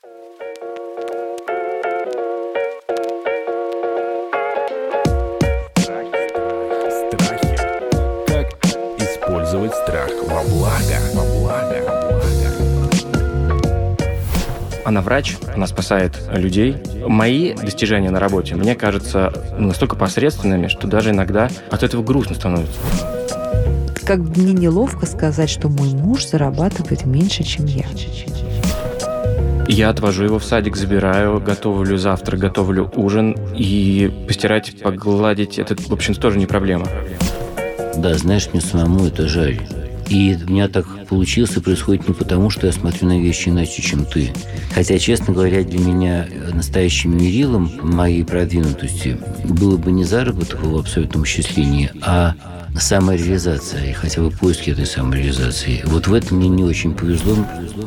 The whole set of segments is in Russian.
Страхи. Как использовать страх во благо? Она врач, она спасает людей. Мои достижения на работе, мне кажется, настолько посредственными, что даже иногда от этого грустно становится. Как бы мне неловко сказать, что мой муж зарабатывает меньше, чем я. Я отвожу его в садик, забираю, готовлю завтрак, готовлю ужин. И постирать, погладить, это, в общем-то, тоже не проблема. Да, знаешь, мне самому это жаль. И у меня так получилось и происходит не потому, что я смотрю на вещи иначе, чем ты. Хотя, честно говоря, для меня настоящим мерилом моей продвинутости было бы не заработок в абсолютном осчастлении, а самореализация, и хотя бы поиски этой самореализации. Вот в этом мне не очень повезло.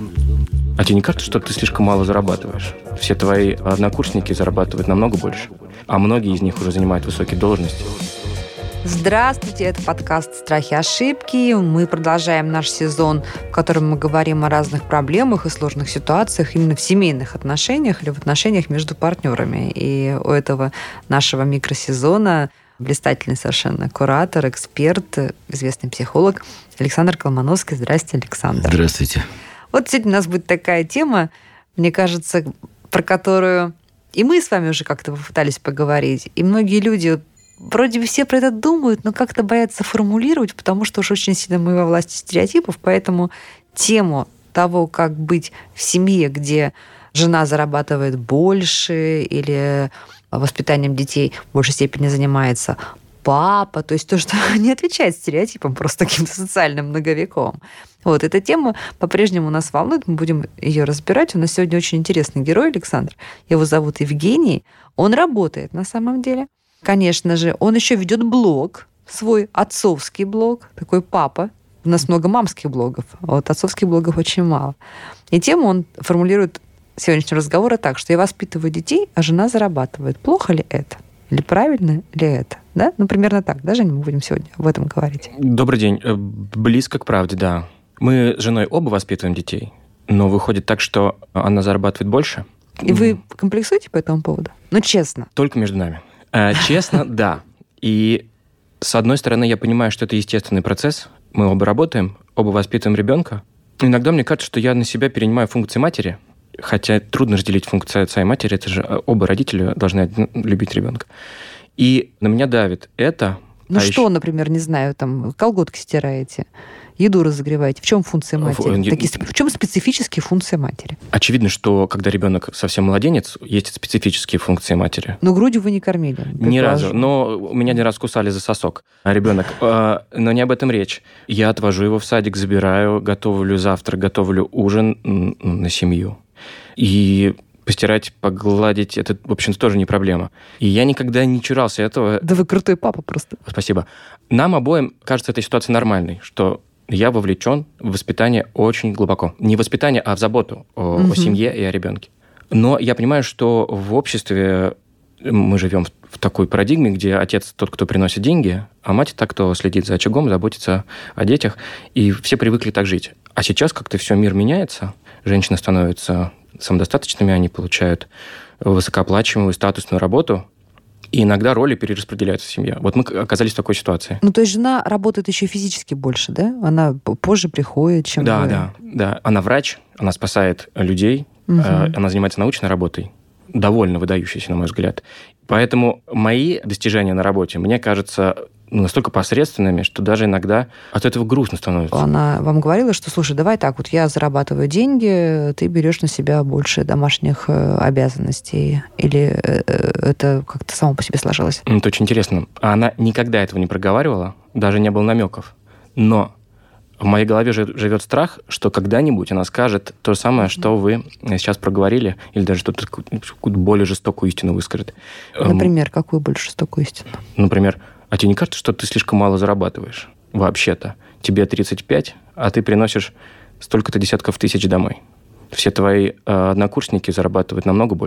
А тебе не кажется, что ты слишком мало зарабатываешь? Все твои однокурсники зарабатывают намного больше, а многие из них уже занимают высокие должности. Здравствуйте, это подкаст «Страхи и ошибки». Мы продолжаем наш сезон, в котором мы говорим о разных проблемах и сложных ситуациях именно в семейных отношениях или в отношениях между партнерами. И у этого нашего микросезона блистательный совершенно куратор, эксперт, известный психолог Александр Колмановский. Здравствуйте, Александр. Здравствуйте. Вот сегодня у нас будет такая тема, мне кажется, про которую и мы с вами уже как-то попытались поговорить, и многие люди вроде бы все про это думают, но как-то боятся формулировать, потому что уж очень сильно мы во власти стереотипов, поэтому тему того, как быть в семье, где жена зарабатывает больше или воспитанием детей в большей степени занимается папа, то есть то, что не отвечает стереотипам, просто каким-то социальным многовековым. Вот, эта тема по-прежнему нас волнует, мы будем ее разбирать. У нас сегодня очень интересный герой, Александр. Его зовут Евгений. Он работает на самом деле. Конечно же, он еще ведет блог, свой отцовский блог, такой папа. У нас много мамских блогов, а вот отцовских блогов очень мало. И тему он формулирует сегодняшнего разговора так, что я воспитываю детей, а жена зарабатывает. Плохо ли это? Или правильно ли это? Да? Ну, примерно так, да, Женя, мы будем сегодня об этом говорить. Добрый день. Близко к правде, да. Мы с женой оба воспитываем детей, но выходит так, что она зарабатывает больше. И вы комплексуете по этому поводу? Ну, честно. Только между нами. Честно, да. И с одной стороны, я понимаю, что это естественный процесс. Мы оба работаем, оба воспитываем ребенка. Иногда мне кажется, что я на себя перенимаю функции матери, хотя трудно разделить функции отца и матери, это же оба родителя должны любить ребенка. И на меня давит это. Ну что, еще... например, не знаю, там колготки стираете, еду разогреваете. В чем функция матери? В чем специфические функции матери? Очевидно, что когда ребенок совсем младенец, есть специфические функции матери. Но грудью вы не кормили? Ни разу. Но меня не раз кусали за сосок ребенок. Но не об этом речь. Я отвожу его в садик, забираю, готовлю завтрак, готовлю ужин на семью. И постирать, погладить, это, в общем-то, тоже не проблема. И я никогда не чурался этого. Да вы крутой папа просто. Спасибо. Нам обоим кажется эта ситуация нормальной, что я вовлечен в воспитание очень глубоко. Не в воспитание, а в заботу о семье и о ребенке. Но я понимаю, что в обществе мы живем в такой парадигме, где отец тот, кто приносит деньги, а мать та, кто следит за очагом, заботится о детях. И все привыкли так жить. А сейчас как-то все, мир меняется. Женщины становятся самодостаточными, они получают высокооплачиваемую статусную работу, и иногда роли перераспределяются в семье. Вот мы оказались в такой ситуации. Ну, то есть жена работает еще физически больше, да? Она позже приходит, чем вы. Да. Она врач, она спасает людей, она занимается научной работой, довольно выдающейся, на мой взгляд. Поэтому мои достижения на работе, мне кажется, настолько посредственными, что даже иногда от этого грустно становится. Она вам говорила, что, слушай, давай так, вот я зарабатываю деньги, ты берешь на себя больше домашних обязанностей. Или это как-то само по себе сложилось? Это очень интересно. Она никогда этого не проговаривала, даже не было намеков. Но в моей голове живет страх, что когда-нибудь она скажет то же самое, что вы сейчас проговорили, или даже что-то какую-то более жестокую истину выскажет. Например, какую более жестокую истину? Например, а тебе не кажется, что ты слишком мало зарабатываешь? Вообще-то. Тебе 35, а ты приносишь столько-то десятков тысяч домой. Все твои однокурсники зарабатывают намного больше.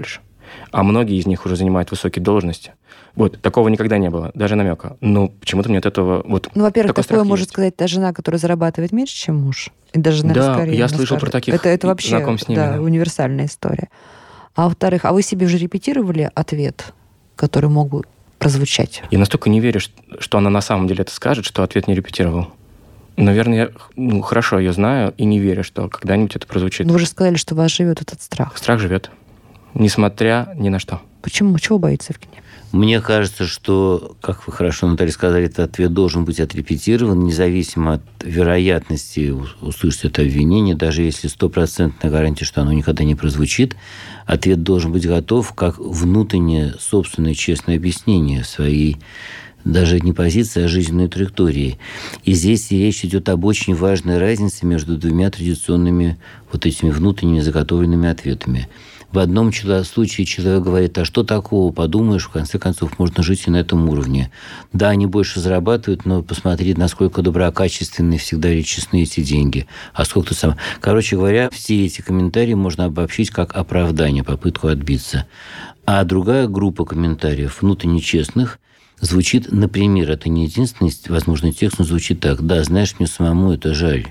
А многие из них уже занимают высокие должности. Вот, такого никогда не было, даже намека. Но почему-то мне от этого... Вот, Ну, во-первых, такое может есть. сказать та жена, которая зарабатывает меньше, чем муж. И даже, наверное, Да, скорее. я слышал про таких, это вообще, знаком с ними. да, универсальная история. А во-вторых, а вы себе уже репетировали ответ, который мог бы прозвучать? Я настолько не верю, что она на самом деле это скажет, что ответ не репетировал. Наверное, я хорошо ее знаю и не верю, что когда-нибудь это прозвучит. Вы уже сказали, что у вас живет этот страх. Страх живет, несмотря ни на что. Почему? Чего боится Евгений? Мне кажется, что, как вы хорошо, Наталья, сказали, этот ответ должен быть отрепетирован, независимо от вероятности услышать это обвинение, даже если 100% гарантия, что оно никогда не прозвучит, ответ должен быть готов как внутреннее, собственное, честное объяснение своей даже не позиции, а жизненной траектории. И здесь речь идет об очень важной разнице между двумя традиционными вот этими внутренними заготовленными ответами. В одном случае человек говорит, а что такого, подумаешь, в конце концов, можно жить и на этом уровне. Да, они больше зарабатывают, но посмотри, насколько доброкачественные всегда или честны эти деньги. А сколько ты сам... Короче говоря, все эти комментарии можно обобщить как оправдание, попытку отбиться. А другая группа комментариев, внутренне честных, звучит, например, это не единственный возможный текст, но звучит так. Да, знаешь, мне самому это жаль.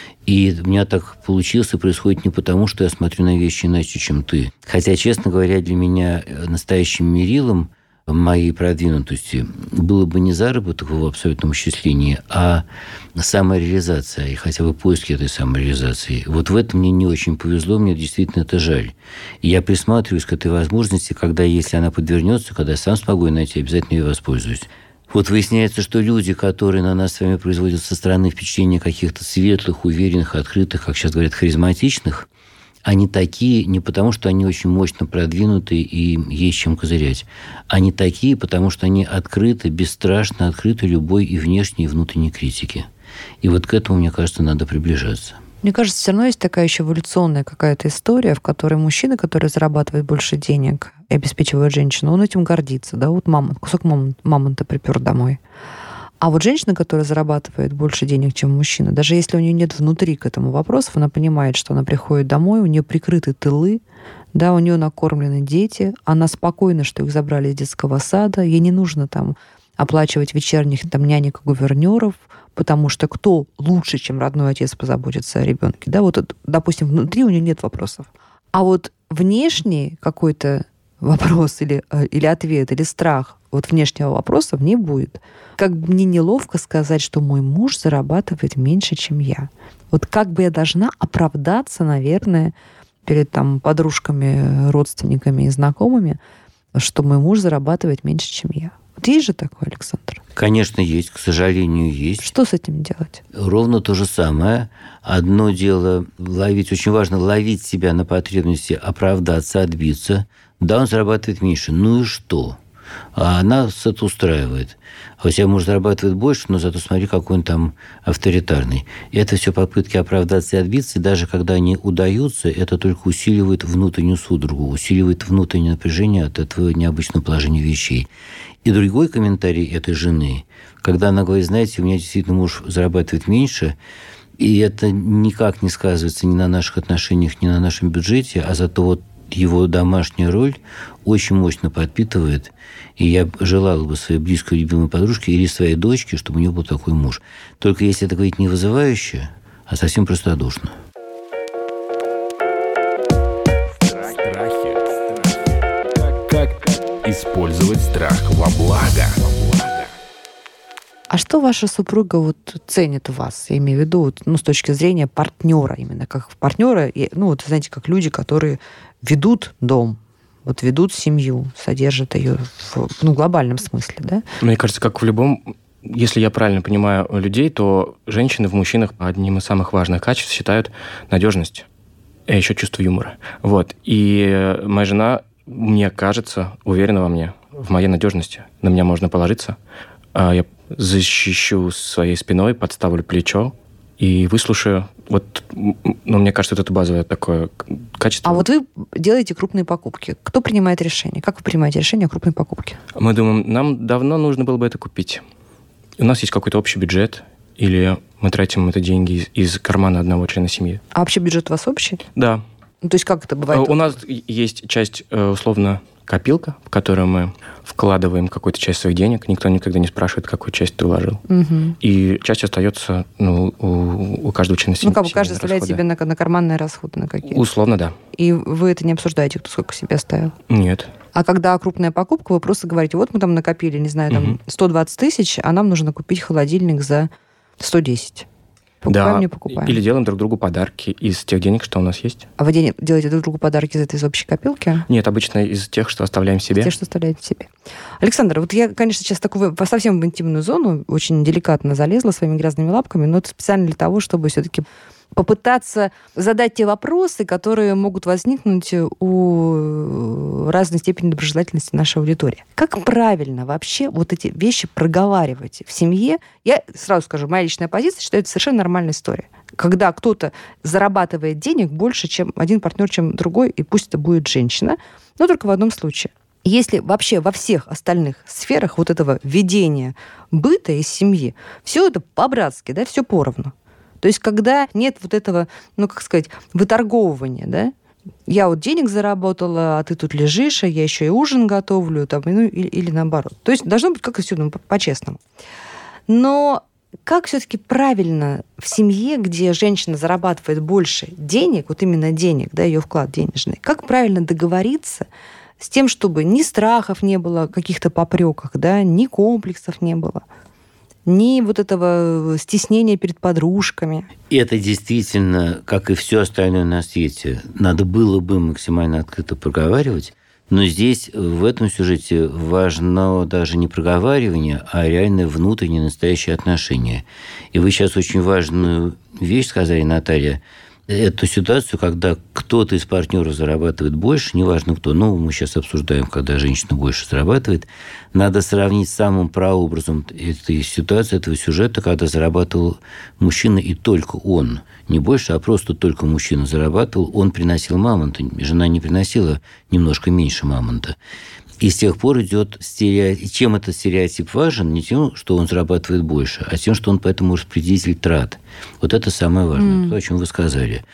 И у меня так получилось и происходит не потому, что я смотрю на вещи иначе, чем ты. Хотя, честно говоря, для меня настоящим мерилом моей продвинутости было бы не заработок в его абсолютном исчислении, а самореализация, и хотя бы поиски этой самореализации. Вот в этом мне не очень повезло, мне действительно это жаль. И я присматриваюсь к этой возможности, когда, если она подвернется, когда я сам смогу ее найти, обязательно ее воспользуюсь. Вот выясняется, что люди, которые на нас с вами производят со стороны впечатления каких-то светлых, уверенных, открытых, как сейчас говорят, харизматичных, они такие не потому, что они очень мощно продвинуты и есть чем козырять. Они такие, потому что они открыты, бесстрашно открыты любой и внешней, и внутренней критике. И вот к этому, мне кажется, надо приближаться. Мне кажется, все равно есть такая еще эволюционная какая-то история, в которой мужчина, который зарабатывает больше денег и обеспечивает женщину, он этим гордится. Да? Вот кусок мамонта припер домой. А вот женщина, которая зарабатывает больше денег, чем мужчина, даже если у нее нет внутри к этому вопросов, она понимает, что она приходит домой, у нее прикрыты тылы, да, у нее накормлены дети, она спокойна, что их забрали из детского сада, ей не нужно там оплачивать вечерних там нянек и гувернеров, потому что кто лучше, чем родной отец, позаботится о ребенке, да, вот, допустим, внутри у нее нет вопросов. А вот внешний какой-то вопрос или ответ, или страх вот внешнего вопроса в ней будет. Как бы мне неловко сказать, что мой муж зарабатывает меньше, чем я. Вот как бы я должна оправдаться, наверное, перед там подружками, родственниками и знакомыми, что мой муж зарабатывает меньше, чем я. Вот есть же такое, Александр? Конечно, есть, к сожалению, есть. Что с этим делать? Ровно то же самое. Одно дело ловить, очень важно ловить себя на потребности оправдаться, отбиться. Да, он зарабатывает меньше. Ну и что? А нас это устраивает. А у тебя муж зарабатывает больше, но зато смотри, какой он там авторитарный. И это все попытки оправдаться и отбиться. И даже когда они удаются, это только усиливает внутреннюю судорогу, усиливает внутреннее напряжение от этого необычного положения вещей. И другой комментарий этой жены, когда она говорит, знаете, у меня действительно муж зарабатывает меньше, и это никак не сказывается ни на наших отношениях, ни на нашем бюджете, а зато вот его домашняя роль очень мощно подпитывает. И я желала бы своей близкой любимой подружке или своей дочке, чтобы у нее был такой муж. Только если это говорить не вызывающе, а совсем простодушно. Как использовать страх во благо? А что ваша супруга вот ценит в вас? Я имею в виду, вот, с точки зрения партнера, именно как партнера, вот знаете, как люди, которые ведут дом, вот ведут семью, содержат ее в глобальном смысле, да? Мне кажется, как в любом, если я правильно понимаю людей, то женщины в мужчинах одним из самых важных качеств считают надежность, а еще чувство юмора. Вот. И моя жена, мне кажется, уверена во мне, в моей надежности. На меня можно положиться. Я защищу своей спиной, подставлю плечо и выслушаю. Вот, мне кажется, это базовое такое качество. А вот вы делаете крупные покупки. Кто принимает решение? Как вы принимаете решение о крупной покупке? Мы думаем, нам давно нужно было бы это купить. У нас есть какой-то общий бюджет, или мы тратим это деньги из кармана одного члена семьи. А вообще бюджет у вас общий? Да. Ну, то есть как это бывает? У нас есть часть, условно, копилка, в которую мы вкладываем какую-то часть своих денег. Никто никогда не спрашивает, какую часть ты вложил. Угу. И часть остается у каждого члена семьи. Ну, как бы каждый оставляет себе на карманные расходы на какие-то. Условно, да. И вы это не обсуждаете, кто сколько себе оставил? Нет. А когда крупная покупка, вы просто говорите, вот мы там накопили, не знаю, там 120 тысяч, а нам нужно купить холодильник за 110. Покупаем, не покупаем. Или делаем друг другу подарки из тех денег, что у нас есть. А вы делаете друг другу подарки из общей копилки? Нет, обычно из тех, что оставляем себе. Из тех, что оставляете себе. Александр, вот я, конечно, сейчас такую совсем в интимную зону очень деликатно залезла своими грязными лапками, но это специально для того, чтобы все-таки попытаться задать те вопросы, которые могут возникнуть у разной степени доброжелательности нашей аудитории. Как правильно вообще вот эти вещи проговаривать в семье? Я сразу скажу, моя личная позиция, что это совершенно нормальная история. Когда кто-то зарабатывает денег больше, чем один партнер, чем другой, и пусть это будет женщина, но только в одном случае. Если вообще во всех остальных сферах вот этого ведения быта из семьи, все это по-братски, да, все поровну. То есть, когда нет вот этого, выторговывания, да, я вот денег заработала, а ты тут лежишь, а я еще и ужин готовлю, там, или наоборот. То есть, должно быть как-то все по-честному. Но как все-таки правильно в семье, где женщина зарабатывает больше денег, вот именно денег, да, ее вклад денежный, как правильно договориться с тем, чтобы ни страхов не было, каких-то попреках, да, ни комплексов не было, ни вот этого стеснения перед подружками. И это действительно, как и все остальное на свете, надо было бы максимально открыто проговаривать. Но здесь, в этом сюжете, важно даже не проговаривание, а реально внутреннее настоящее отношение. И вы сейчас очень важную вещь сказали, Наталья. Эту ситуацию, когда кто-то из партнеров зарабатывает больше, неважно кто, мы сейчас обсуждаем, когда женщина больше зарабатывает, надо сравнить с самым прообразом этой ситуации, этого сюжета, когда зарабатывал мужчина и только он. Не больше, а просто только мужчина зарабатывал, он приносил мамонта, жена не приносила немножко меньше мамонта. И с тех пор идет стереотип. Чем этот стереотип важен? Не тем, что он зарабатывает больше, а тем, что он поэтому распределитель трат. Вот это самое важное, то, о чем вы сказали.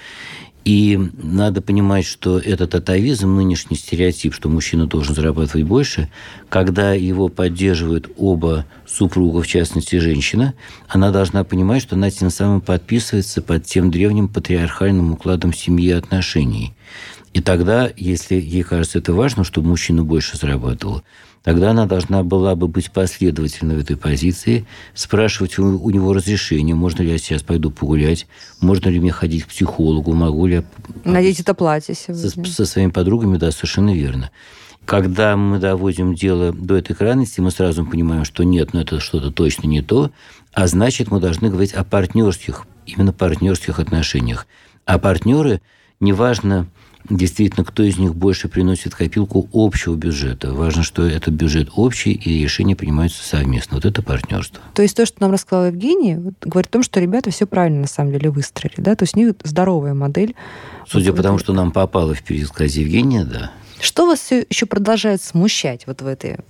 И надо понимать, что этот атовизм, нынешний стереотип, что мужчина должен зарабатывать больше, когда его поддерживают оба супруга, в частности, женщина, она должна понимать, что она тем самым подписывается под тем древним патриархальным укладом семьи и отношений. И тогда, если ей кажется это важно, чтобы мужчина больше зарабатывал, тогда она должна была бы быть последовательной в этой позиции, спрашивать у него разрешение, можно ли я сейчас пойду погулять, можно ли мне ходить к психологу, могу ли я... Надеть это платье сегодня. Со своими подругами, да, совершенно верно. Когда мы доводим дело до этой крайности, мы сразу понимаем, что нет, это что-то точно не то, а значит, мы должны говорить о партнерских, именно партнерских отношениях. А партнеры, неважно, действительно, кто из них больше приносит в копилку общего бюджета. Важно, что этот бюджет общий, и решения принимаются совместно. Вот это партнерство. То есть то, что нам рассказала Евгения, говорит о том, что ребята все правильно на самом деле выстроили. Да? То есть у них здоровая модель. Судя по тому, что нам попало в пересказ Евгения, да. Что вас все еще продолжает смущать вот в этой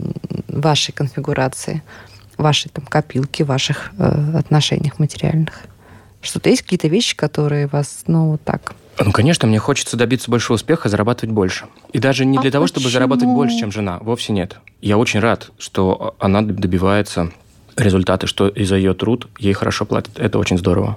вашей конфигурации, вашей там копилке, ваших отношениях материальных? Что-то есть какие-то вещи, которые вас, вот так... Конечно, мне хочется добиться большего успеха, зарабатывать больше. И даже не для того, чтобы зарабатывать больше, чем жена. Вовсе нет. Я очень рад, что она добивается результата, что и за ее труд ей хорошо платят. Это очень здорово.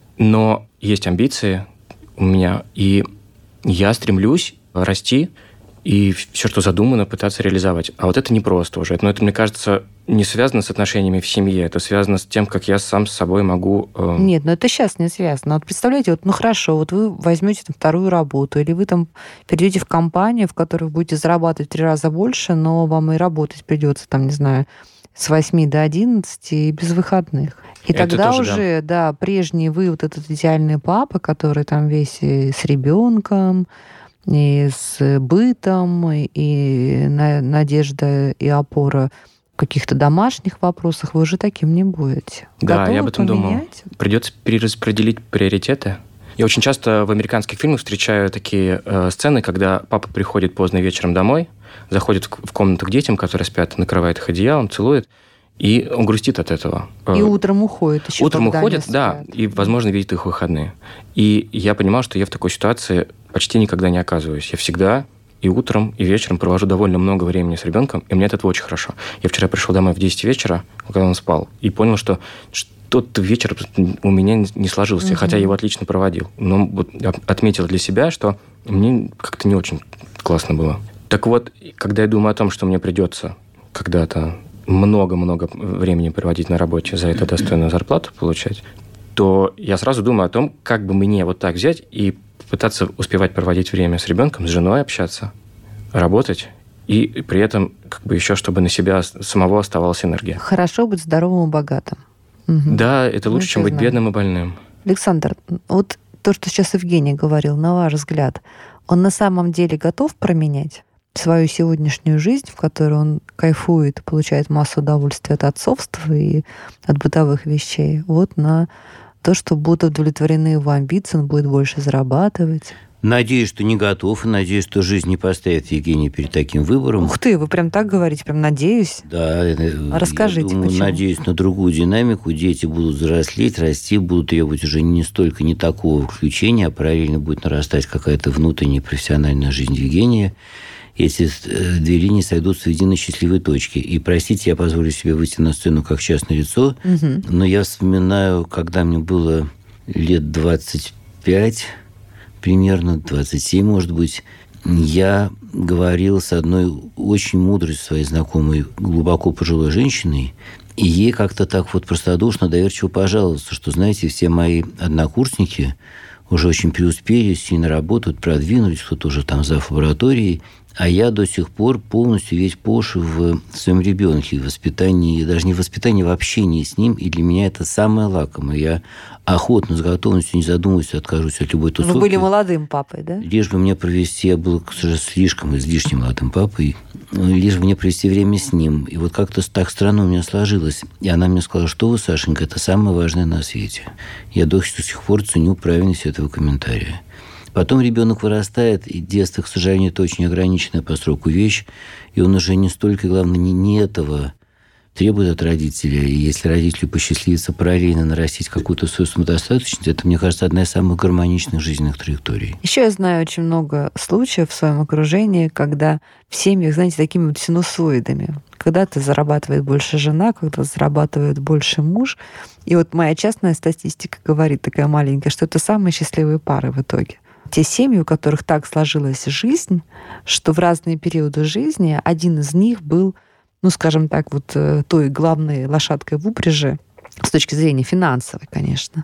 Но есть амбиции у меня, и я стремлюсь расти и все, что задумано, пытаться реализовать. А вот это непросто уже. Но это, мне кажется, не связано с отношениями в семье. Это связано с тем, как я сам с собой могу... Нет, это сейчас не связано. Вот представляете, хорошо, вы возьмете вторую работу, или вы там перейдете в компанию, в которой вы будете зарабатывать в 3 раза больше, но вам и работать придется, там, не знаю, с 8 до 11 и без выходных. И это тогда тоже, уже, да, прежний вы, вот этот идеальный папа, который там весь с ребенком, и с бытом, и надежда и опора в каких-то домашних вопросах, вы уже таким не будете. Да, готовы я об этом поменять? думал. Придется перераспределить приоритеты. Я очень часто в американских фильмах встречаю такие сцены, когда папа приходит поздно вечером домой, заходит в комнату к детям, которые спят, накрывает их одеялом, целует, и он грустит от этого. И утром уходит еще. Утром уходит, да, и, возможно, видит их выходные. И я понимал, что я в такой ситуации почти никогда не оказываюсь. Я всегда и утром, и вечером провожу довольно много времени с ребенком, и мне от этого очень хорошо. Я вчера пришел домой в 10 вечера, когда он спал, и понял, что тот вечер у меня не сложился, хотя я его отлично проводил. Но вот отметил для себя, что мне как-то не очень классно было. Так вот, когда я думаю о том, что мне придется когда-то много-много времени проводить на работе, за это достойную зарплату получать, то я сразу думаю о том, как бы мне вот так взять и пытаться успевать проводить время с ребенком, с женой общаться, работать, и при этом как бы еще, чтобы на себя самого оставалась энергия. Хорошо быть здоровым и богатым. Да, это лучше, чем быть бедным и больным. Александр, вот то, что сейчас Евгений говорил, на ваш взгляд, он на самом деле готов променять свою сегодняшнюю жизнь, в которой он кайфует, получает массу удовольствия от отцовства и от бытовых вещей, вот на то, что будут удовлетворены его амбиции, он будет больше зарабатывать? Надеюсь, что не готов, и надеюсь, что жизнь не поставит Евгения перед таким выбором. Ух ты, вы прям так говорите, прям надеюсь. Да, расскажите, я думаю, почему? Надеюсь на другую динамику. Дети будут взрослеть, расти, будут требовать уже не такого включения, а параллельно будет нарастать какая-то внутренняя профессиональная жизнь Евгения. Эти две линии сойдутся в единой счастливой точке. И, простите, я позволю себе выйти на сцену как частное лицо, но я вспоминаю, когда мне было лет 25, примерно 27, может быть, я говорил с одной очень мудрой своей знакомой, глубоко пожилой женщиной, и ей как-то так вот простодушно, доверчиво пожаловался, что, знаете, все мои однокурсники уже очень преуспели, сильно работают, продвинулись, кто-то уже там зав. Лабораторией, а я до сих пор полностью весь пош в своем ребенке, в воспитании, даже не в воспитании, в общении с ним, и для меня это самое лакомое. Я охотно, с готовностью, не задумываясь, откажусь от любой тусовки. Вы были молодым папой, да? Лишь бы мне провести, я был, к сожалению, излишне молодым папой, лишь бы мне провести время с ним. И вот как-то так странно у меня сложилось. И она мне сказала, что вы, Сашенька, это самое важное на свете. Я до сих пор ценю правильность этого комментария. Потом ребенок вырастает, и детство, к сожалению, это очень ограниченная по сроку вещь, и он уже не столько, главное, не этого требует от родителя. И если родителю посчастливится параллельно нарастить какую-то свою самодостаточность, это, мне кажется, одна из самых гармоничных жизненных траекторий. Еще я знаю очень много случаев в своем окружении, когда в семьях, знаете, такими вот синусоидами. Когда-то зарабатывает больше жена, когда-то зарабатывает больше муж. И вот моя частная статистика говорит, такая маленькая, что это самые счастливые пары в итоге. Те семьи, у которых так сложилась жизнь, что в разные периоды жизни один из них был, ну, скажем так, вот той главной лошадкой в упряжи, с точки зрения финансовой, конечно.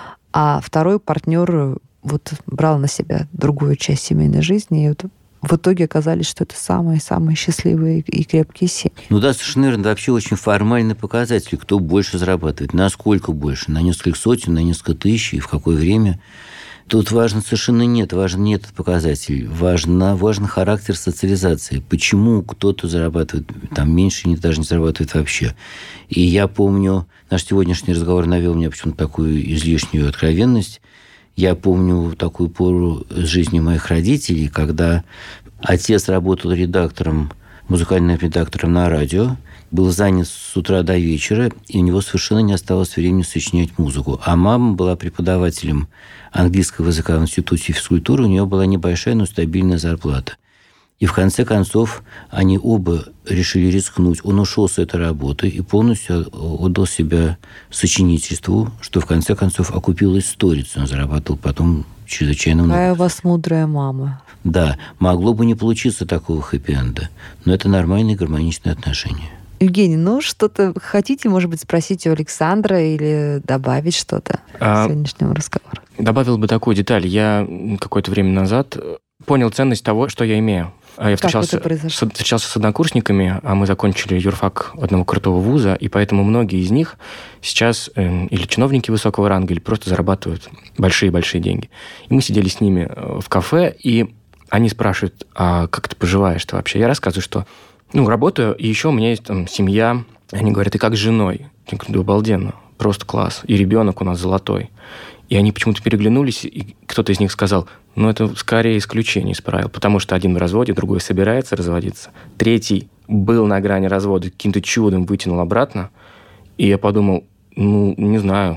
А второй партнер вот брал на себя другую часть семейной жизни, и вот в итоге оказались, что это самые-самые счастливые и крепкие семьи. Ну да, совершенно верно. Это вообще очень формальный показатель, кто больше зарабатывает, насколько больше, на несколько сотен, на несколько тысяч, и в какое время. Тут важно совершенно важен не этот показатель. Важен характер социализации. Почему кто-то зарабатывает там меньше, даже не зарабатывает вообще. И я помню, наш сегодняшний разговор навел мне почему-то такую излишнюю откровенность. Я помню такую пору жизни моих родителей, когда отец работал музыкальным редактором на радио, был занят с утра до вечера, и у него совершенно не осталось времени сочинять музыку. А мама была преподавателем английского языка в Институте физкультуры, у нее была небольшая, но стабильная зарплата. И в конце концов они оба решили рискнуть. Он ушел с этой работы и полностью отдал себя сочинительству, что в конце концов окупилось сторицей. Он зарабатывал потом чрезвычайно много. Какая у вас мудрая мама. Да, могло бы не получиться такого хэппи-энда, но это нормальные гармоничные отношения. Евгений, ну что-то хотите, может быть, спросить у Александра или добавить что-то к сегодняшнему разговору? Добавил бы такую деталь. Я какое-то время назад понял ценность того, что я имею. Я встречался с однокурсниками, а мы закончили юрфак одного крутого вуза, и поэтому многие из них сейчас или чиновники высокого ранга, или просто зарабатывают большие-большие деньги. И мы сидели с ними в кафе, и они спрашивают, а как ты поживаешь-то вообще? Я рассказываю, что работаю, и еще у меня есть там семья. Они говорят, и как с женой? Я говорю, да обалденно, просто класс. И ребенок у нас золотой. И они почему-то переглянулись, и кто-то из них сказал, это скорее исключение из правил, потому что один в разводе, другой собирается разводиться. Третий был на грани развода, каким-то чудом вытянул обратно. И я подумал, не знаю,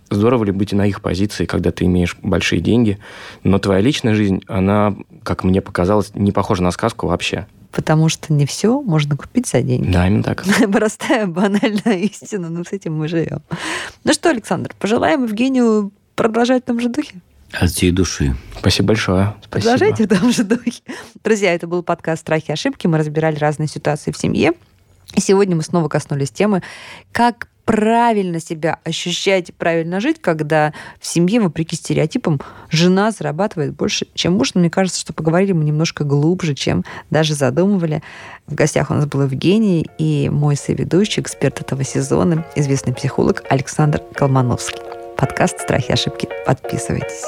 здорово ли быть и на их позиции, когда ты имеешь большие деньги, но твоя личная жизнь, она, как мне показалось, не похожа на сказку вообще. Потому что не все можно купить за деньги. Да, именно так. Простая, банальная истина, но с этим мы живем. Ну что, Александр, пожелаем Евгению продолжать в том же духе. От всей души. Спасибо большое. Спасибо. Продолжайте в том же духе. Друзья, это был подкаст «Страхи и ошибки». Мы разбирали разные ситуации в семье. И сегодня мы снова коснулись темы, как правильно себя ощущать, правильно жить, когда в семье, вопреки стереотипам, жена зарабатывает больше, чем муж. Но мне кажется, что поговорили мы немножко глубже, чем даже задумывали. В гостях у нас был Евгений и мой соведущий, эксперт этого сезона, известный психолог Александр Колмановский. Подкаст «Страхи и ошибки». Подписывайтесь.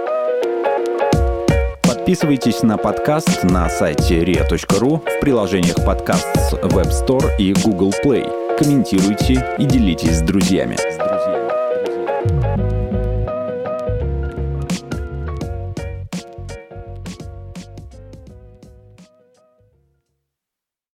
Подписывайтесь на подкаст на сайте ria.ru, в приложениях подкаст с Web Store и Google Play. Комментируйте и делитесь с друзьями.